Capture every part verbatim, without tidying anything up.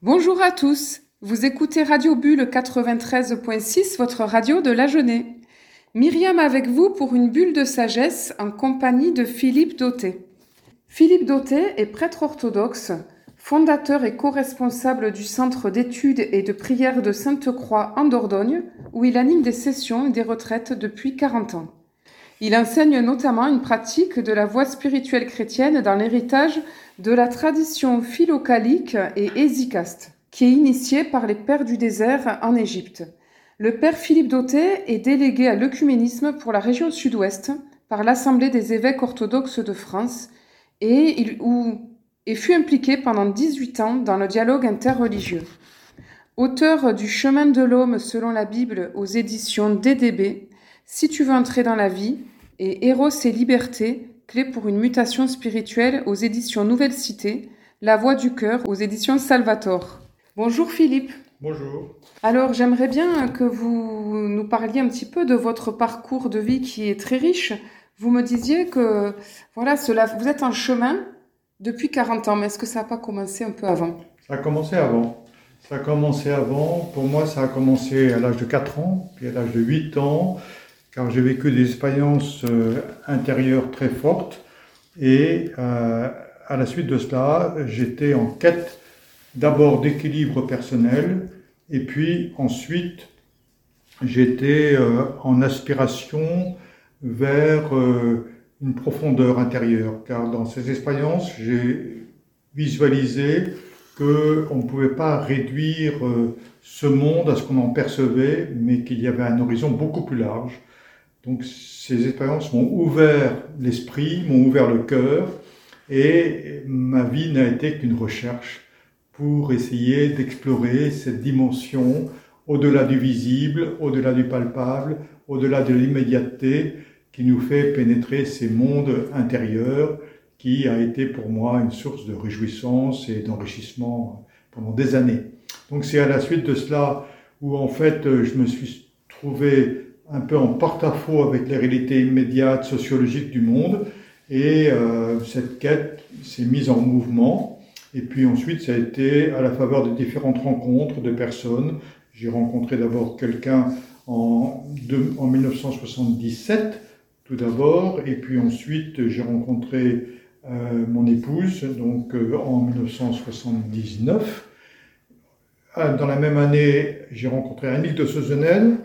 Bonjour à tous, vous écoutez Radio Bulle quatre-vingt-treize point six, votre radio de l'Agenais. Myriam avec vous pour une bulle de sagesse en compagnie de Philippe Dautet. Philippe Dautet est prêtre orthodoxe, fondateur et co-responsable du Centre d'études et de prière de Sainte-Croix en Dordogne, où il anime des sessions et des retraites depuis quarante ans. Il enseigne notamment une pratique de la voie spirituelle chrétienne dans l'héritage de la tradition philocalique et hésychaste, qui est initiée par les pères du désert en Égypte. Le père Philippe Dautet est délégué à l'œcuménisme pour la région sud-ouest par l'Assemblée des évêques orthodoxes de France et, il, où, et fut impliqué pendant dix-huit ans dans le dialogue interreligieux. Auteur du Chemin de l'homme selon la Bible aux éditions D D B, Si tu veux entrer dans la vie, et Héros et liberté, clé pour une mutation spirituelle aux éditions Nouvelle Cité, La voix du cœur aux éditions Salvator. Bonjour Philippe. Bonjour. Alors j'aimerais bien que vous nous parliez un petit peu de votre parcours de vie qui est très riche. Vous me disiez que voilà, cela, vous êtes en chemin depuis quarante ans, mais est-ce que ça n'a pas commencé un peu avant ? Ça a commencé avant. Ça a commencé avant. Pour moi, ça a commencé à l'âge de quatre ans, puis à l'âge de huit ans, car j'ai vécu des expériences euh, intérieures très fortes. Et euh, à la suite de cela, j'étais en quête d'abord d'équilibre personnel, et puis ensuite, j'étais euh, en aspiration vers euh, une profondeur intérieure. Car dans ces expériences, j'ai visualisé qu'on ne pouvait pas réduire euh, ce monde à ce qu'on en percevait, mais qu'il y avait un horizon beaucoup plus large. Donc ces expériences m'ont ouvert l'esprit, m'ont ouvert le cœur, et ma vie n'a été qu'une recherche pour essayer d'explorer cette dimension au-delà du visible, au-delà du palpable, au-delà de l'immédiateté qui nous fait pénétrer ces mondes intérieurs, qui a été pour moi une source de réjouissance et d'enrichissement pendant des années. Donc c'est à la suite de cela où en fait je me suis trouvé un peu en porte-à-faux avec les réalités immédiates, sociologiques du monde, et euh, cette quête s'est mise en mouvement. Et puis ensuite, ça a été à la faveur de différentes rencontres de personnes. J'ai rencontré d'abord quelqu'un en, de, en dix-neuf cent soixante-dix-sept, tout d'abord, et puis ensuite j'ai rencontré euh, mon épouse, donc euh, en dix-neuf cent soixante-dix-neuf. Dans la même année, j'ai rencontré Annick de Sezenel,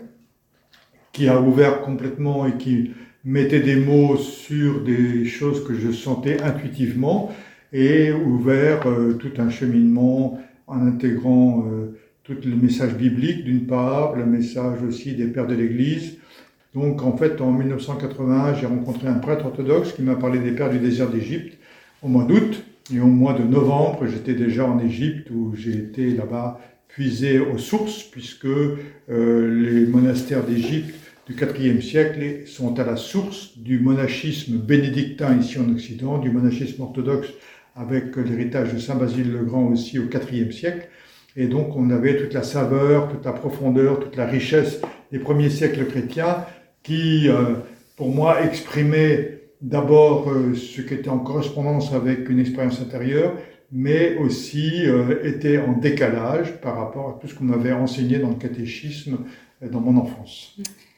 qui a ouvert complètement et qui mettait des mots sur des choses que je sentais intuitivement, et ouvert euh, tout un cheminement en intégrant euh, tous les messages bibliques d'une part, le message aussi des pères de l'Église. Donc en fait en dix-neuf cent quatre-vingt-un, j'ai rencontré un prêtre orthodoxe qui m'a parlé des pères du désert d'Égypte au mois d'août, et au mois de novembre j'étais déjà en Égypte où j'ai été là-bas puisé aux sources, puisque euh, les monastères d'Égypte du quatrième siècle sont à la source du monachisme bénédictin ici en Occident, du monachisme orthodoxe avec l'héritage de Saint Basile le Grand aussi au quatrième siècle. Et donc on avait toute la saveur, toute la profondeur, toute la richesse des premiers siècles chrétiens qui, euh, pour moi, exprimaient d'abord euh, ce qui était en correspondance avec une expérience intérieure, mais aussi euh, était en décalage par rapport à tout ce qu'on m'avait enseigné dans le catéchisme euh, dans mon enfance.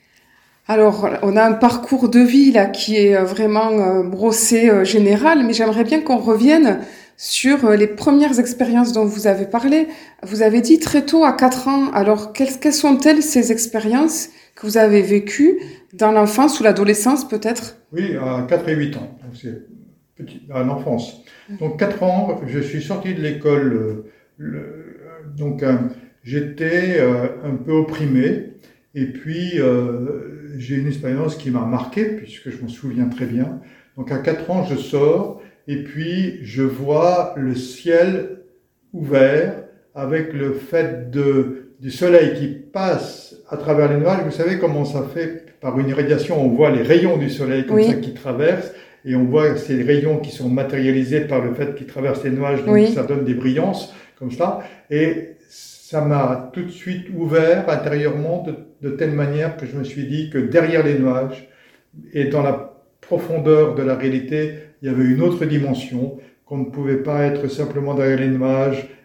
Alors, on a un parcours de vie là qui est vraiment euh, brossé euh, général, mais j'aimerais bien qu'on revienne sur euh, les premières expériences dont vous avez parlé. Vous avez dit très tôt, à quatre ans. Alors, quelles, quelles sont-elles ces expériences que vous avez vécues dans l'enfance ou l'adolescence peut-être ? Oui, à quatre et huit ans, donc c'est petit, à l'enfance. Donc quatre ans, je suis sorti de l'école, euh, le, donc euh, j'étais euh, un peu opprimé, et puis euh, j'ai une expérience qui m'a marqué, puisque je m'en souviens très bien. Donc à quatre ans, je sors, et puis je vois le ciel ouvert, avec le fait de, du soleil qui passe à travers les nuages. Vous savez comment ça fait, par une irradiation, on voit les rayons du soleil comme oui. ça qui traversent, et on voit ces rayons qui sont matérialisés par le fait qu'ils traversent les nuages, donc oui. ça donne des brillances, comme ça. Et ça m'a tout de suite ouvert intérieurement de, de telle manière que je me suis dit que derrière les nuages, et dans la profondeur de la réalité, il y avait une autre dimension, qu'on ne pouvait pas être simplement derrière les nuages,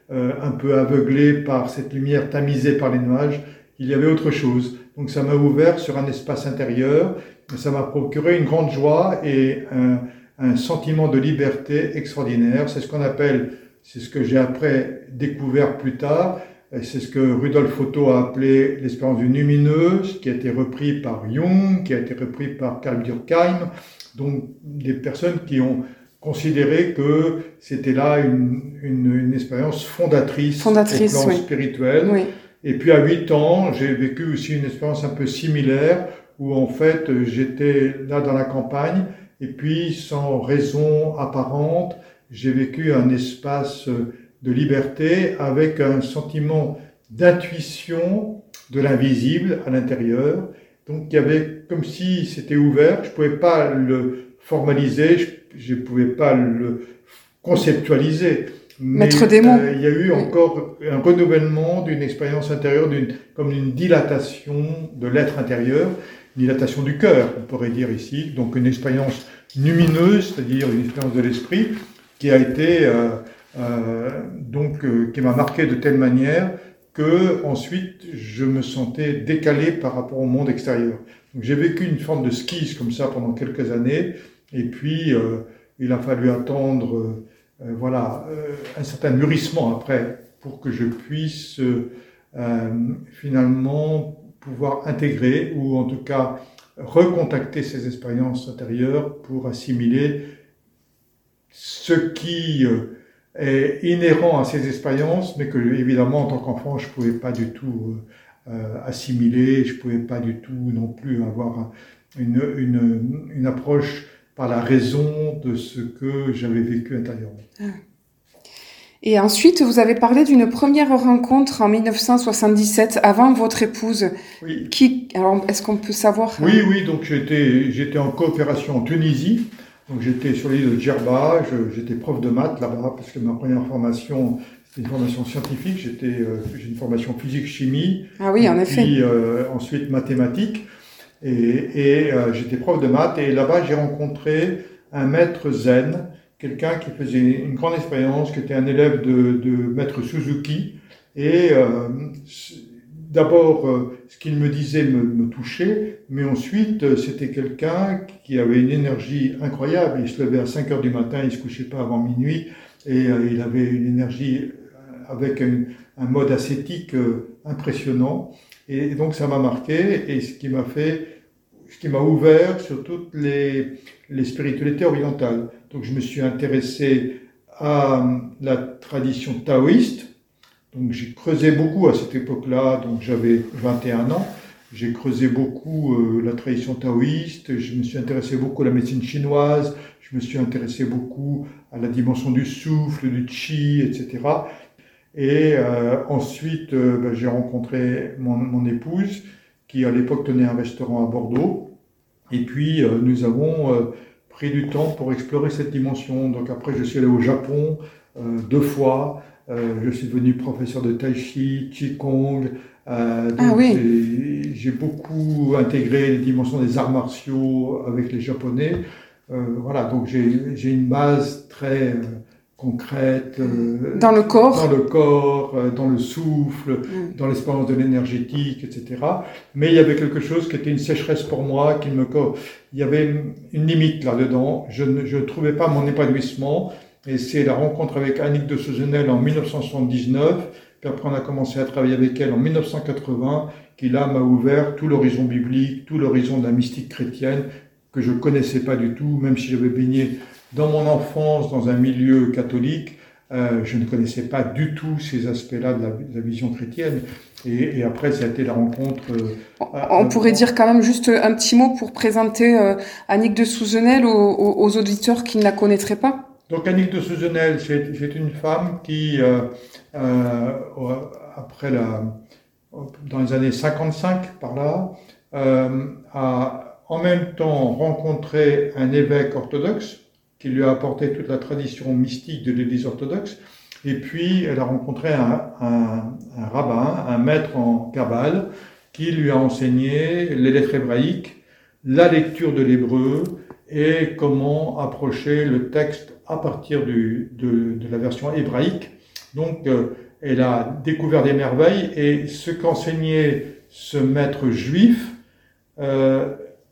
euh, un peu aveuglé par cette lumière tamisée par les nuages. Il y avait autre chose. Donc ça m'a ouvert sur un espace intérieur, ça m'a procuré une grande joie et un, un sentiment de liberté extraordinaire. C'est ce qu'on appelle, c'est ce que j'ai après découvert plus tard, c'est ce que Rudolf Otto a appelé l'expérience du numineux, qui a été repris par Jung, qui a été repris par Karl Durkheim, donc des personnes qui ont considéré que c'était là une, une, une expérience fondatrice, fondatrice au plan oui. spirituel. Oui. Et puis à huit ans, j'ai vécu aussi une expérience un peu similaire où en fait j'étais là dans la campagne et puis sans raison apparente, j'ai vécu un espace de liberté avec un sentiment d'intuition de l'invisible à l'intérieur. Donc il y avait comme si c'était ouvert, je ne pouvais pas le formaliser, je ne pouvais pas le conceptualiser. Mais Maître des mots. Euh, il y a eu encore un renouvellement d'une expérience intérieure, d'une, comme une dilatation de l'être intérieur, une dilatation du cœur, on pourrait dire ici. Donc une expérience lumineuse, c'est-à-dire une expérience de l'esprit, qui a été, euh, euh, donc, euh, qui m'a marqué de telle manière que ensuite je me sentais décalé par rapport au monde extérieur. Donc j'ai vécu une forme de skis comme ça pendant quelques années, et puis euh, il a fallu attendre. Euh, Euh, voilà, euh, un certain mûrissement après pour que je puisse euh, finalement pouvoir intégrer ou en tout cas recontacter ces expériences intérieures pour assimiler ce qui euh, est inhérent à ces expériences, mais que évidemment en tant qu'enfant je ne pouvais pas du tout euh, assimiler, je ne pouvais pas du tout non plus avoir une, une, une approche par la raison de ce que j'avais vécu intérieurement. Et ensuite, vous avez parlé d'une première rencontre en dix-neuf cent soixante-dix-sept, avant votre épouse. Oui. Qui, alors, est-ce qu'on peut savoir? Oui, oui, donc j'étais, j'étais en coopération en Tunisie. Donc j'étais sur l'île de Djerba, je, j'étais prof de maths là-bas, parce que ma première formation, c'était une formation scientifique, j'étais, euh, j'ai une formation physique-chimie. Ah oui, en effet. Puis euh, ensuite mathématiques. Et, et euh, j'étais prof de maths et là-bas j'ai rencontré un maître zen, quelqu'un qui faisait une grande expérience, qui était un élève de, de maître Suzuki. Et euh, d'abord, euh, ce qu'il me disait me, me touchait, mais ensuite euh, c'était quelqu'un qui avait une énergie incroyable. Il se levait à cinq heures du matin, il se couchait pas avant minuit, et euh, il avait une énergie avec un, un mode ascétique euh, impressionnant. Et donc ça m'a marqué, et ce qui m'a fait, ce qui m'a ouvert sur toutes les, les spiritualités orientales. Donc je me suis intéressé à la tradition taoïste. Donc j'ai creusé beaucoup à cette époque-là, donc j'avais vingt et un ans. J'ai creusé beaucoup euh, la tradition taoïste, je me suis intéressé beaucoup à la médecine chinoise, je me suis intéressé beaucoup à la dimension du souffle, du qi, et cetera. Et euh, ensuite, euh, ben, j'ai rencontré mon, mon épouse, qui à l'époque tenait un restaurant à Bordeaux. Et puis, euh, nous avons euh, pris du temps pour explorer cette dimension. Donc après, je suis allé au Japon euh, deux fois. Euh, je suis devenu professeur de tai chi, qigong. Euh, donc ah oui. j'ai, j'ai beaucoup intégré les dimensions des arts martiaux avec les Japonais. Euh, voilà, donc j'ai, j'ai une base très... Euh, concrète, euh, dans le corps, dans le corps, euh, dans le souffle, mm. dans l'expérience de l'énergétique, et cetera. Mais il y avait quelque chose qui était une sécheresse pour moi, qui me, il y avait une limite là-dedans. Je ne je trouvais pas mon épanouissement, et c'est la rencontre avec Annick de Souzenel en dix-neuf cent soixante-dix-neuf, puis après on a commencé à travailler avec elle en dix-neuf cent quatre-vingts, qui là m'a ouvert tout l'horizon biblique, tout l'horizon de la mystique chrétienne que je connaissais pas du tout, même si j'avais baigné dans mon enfance, dans un milieu catholique, euh, je ne connaissais pas du tout ces aspects-là de la, de la vision chrétienne. Et, et après, ça a été la rencontre... Euh, On euh, pourrait dire quand même juste un petit mot pour présenter euh, Annick de Souzenel aux, aux, aux auditeurs qui ne la connaîtraient pas. Donc Annick de Souzenel, c'est, c'est une femme qui, euh, euh, après la, dans les années cinquante-cinq, par là, euh, a en même temps rencontré un évêque orthodoxe, qui lui a apporté toute la tradition mystique de l'Église orthodoxe. Et puis, elle a rencontré un, un, un rabbin, un maître en Kabbale, qui lui a enseigné les lettres hébraïques, la lecture de l'hébreu et comment approcher le texte à partir du, de, de la version hébraïque. Donc, euh, elle a découvert des merveilles et ce qu'enseignait ce maître juif euh,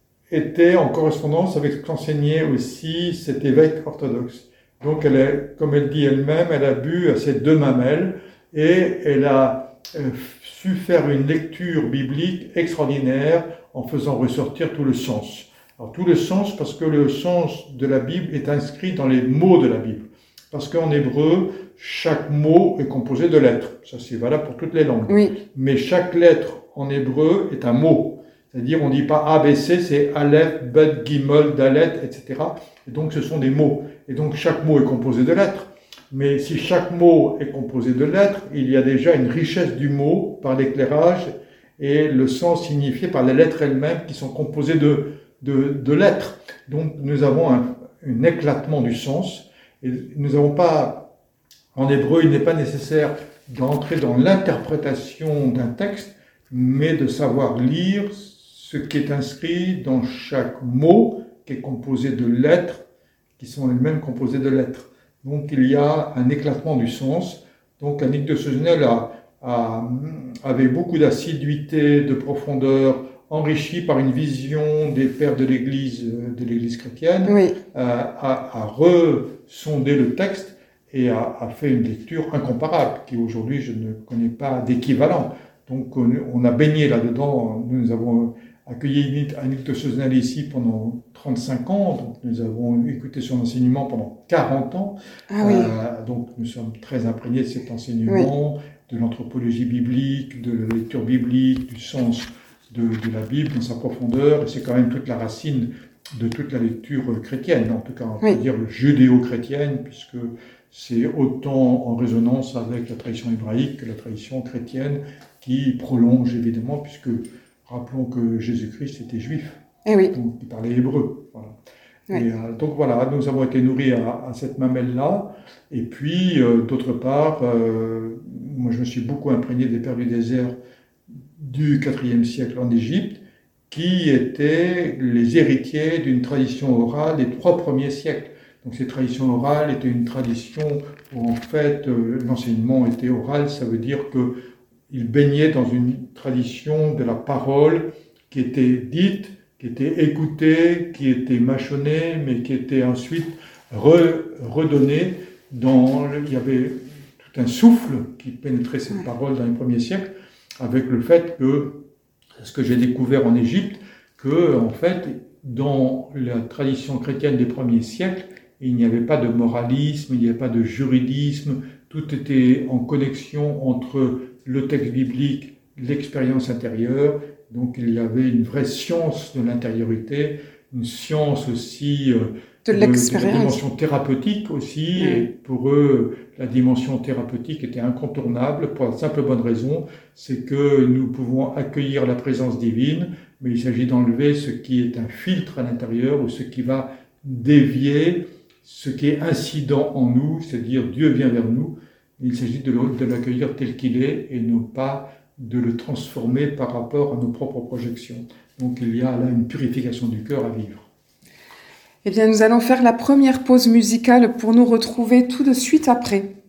était en correspondance avec ce qu'enseignait aussi cet évêque orthodoxe. Donc, elle est, comme elle dit elle-même, elle a bu à ces deux mamelles et elle a euh, su faire une lecture biblique extraordinaire en faisant ressortir tout le sens. Alors, tout le sens parce que le sens de la Bible est inscrit dans les mots de la Bible. Parce qu'en hébreu, chaque mot est composé de lettres. Ça, c'est valable pour toutes les langues. Oui. Mais chaque lettre en hébreu est un mot. C'est-à-dire, on ne dit pas A, B, C, c'est Aleph, Bet, Gimel, Dalet, et cetera. Et donc, ce sont des mots. Et donc, chaque mot est composé de lettres. Mais si chaque mot est composé de lettres, il y a déjà une richesse du mot par l'éclairage et le sens signifié par les lettres elles-mêmes qui sont composées de, de, de lettres. Donc, nous avons un, un éclatement du sens. Et nous n'avons pas, en hébreu, il n'est pas nécessaire d'entrer dans l'interprétation d'un texte, mais de savoir lire ce qui est inscrit dans chaque mot qui est composé de lettres, qui sont elles-mêmes composées de lettres. Donc il y a un éclatement du sens. Donc Annick de Segenel a, a, avait beaucoup d'assiduité, de profondeur, enrichi par une vision des pères de l'Église, de l'Église chrétienne, Oui. euh, a, a resondé le texte et a, a fait une lecture incomparable, qui aujourd'hui je ne connais pas d'équivalent. Donc on, on a baigné là-dedans. Nous avons accueilli Annick de Segenel ici pendant trente-cinq ans, donc nous avons écouté son enseignement pendant quarante ans. Ah oui. Euh, donc nous sommes très imprégnés de cet enseignement, oui. de l'anthropologie biblique, de la lecture biblique, du sens de, de la Bible dans sa profondeur, et c'est quand même toute la racine de toute la lecture chrétienne, en tout cas on oui. peut dire judéo-chrétienne, puisque c'est autant en résonance avec la tradition hébraïque que la tradition chrétienne qui prolonge évidemment, puisque rappelons que Jésus-Christ était juif, eh oui. donc il parlait hébreu. Voilà. Oui. Et, euh, donc voilà, nous avons été nourris à, à cette mamelle-là, et puis euh, d'autre part, euh, moi je me suis beaucoup imprégné des pères du désert du quatrième siècle en Égypte, qui étaient les héritiers d'une tradition orale des trois premiers siècles. Donc cette tradition orale était une tradition où en fait euh, l'enseignement était oral, ça veut dire qu'il baignait dans une tradition de la parole qui était dite, qui était écoutée, qui était mâchonnée, mais qui était ensuite re, redonnée dans... Le, il y avait tout un souffle qui pénétrait cette parole dans les premiers siècles, avec le fait que, ce que j'ai découvert en Égypte, que en fait, dans la tradition chrétienne des premiers siècles, il n'y avait pas de moralisme, il n'y avait pas de juridisme, tout était en connexion entre le texte biblique, l'expérience intérieure, donc il y avait une vraie science de l'intériorité, une science aussi euh, de, de l'expérience, de la dimension thérapeutique aussi, mmh. et pour eux, la dimension thérapeutique était incontournable pour la simple bonne raison, c'est que nous pouvons accueillir la présence divine, mais il s'agit d'enlever ce qui est un filtre à l'intérieur ou ce qui va dévier ce qui est incident en nous, c'est-à-dire Dieu vient vers nous, il s'agit de, de l'accueillir tel qu'il est et non pas de le transformer par rapport à nos propres projections. Donc il y a là une purification du cœur à vivre. Eh bien, nous allons faire la première pause musicale pour nous retrouver tout de suite après.